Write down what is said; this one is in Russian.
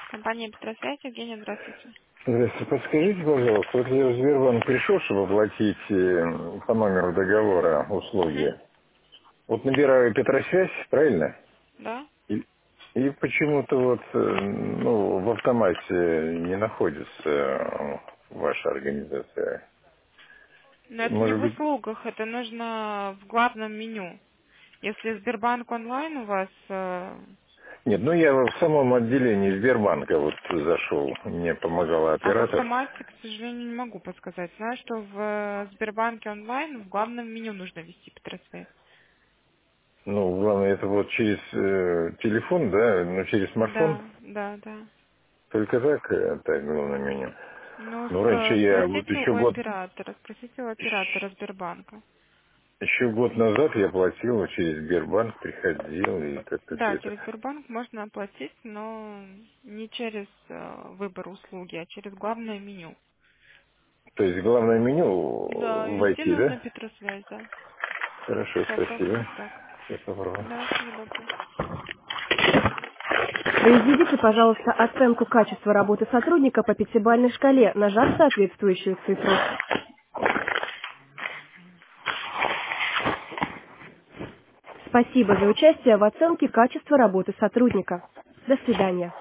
Компания Петросвязь, Евгения, здравствуйте. Здравствуйте, подскажите, пожалуйста, вот я в Сбербанк пришел, чтобы оплатить по номеру договора Угу. услуги. Вот набираю Петросвязь, правильно? Да? И, и почему-то вот в автомате не находится ваша организация. Но это не Может в быть... услугах, это нужно в главном меню. Если Сбербанк онлайн у вас, Нет, я в самом отделении Сбербанка вот зашел, мне помогала а в оператор. автомате, к сожалению, не могу подсказать. Знаю, что в Сбербанке онлайн в главном меню нужно ввести Петросвязь. Ну, главное, это вот через телефон, да, через смартфон. Да, да, да. Только так, так главное меню. Ну, Ну, раньше я вот спросите у оператора, спросите у оператора Сбербанка. еще год назад я платил через Сбербанк, приходил и как-то все Да, это. через Сбербанк можно оплатить, но не через выбор услуги, а через главное меню. То есть главное Да, меню ввести войти, нужно да? Петросвязь, да. Хорошо, спасибо. Попробуйте так. Я попробую. Да, всего доброго. Произведите, пожалуйста, оценку качества работы сотрудника по пятибалльной шкале, нажав соответствующую цифру. Спасибо за участие в оценке качества работы сотрудника. До свидания.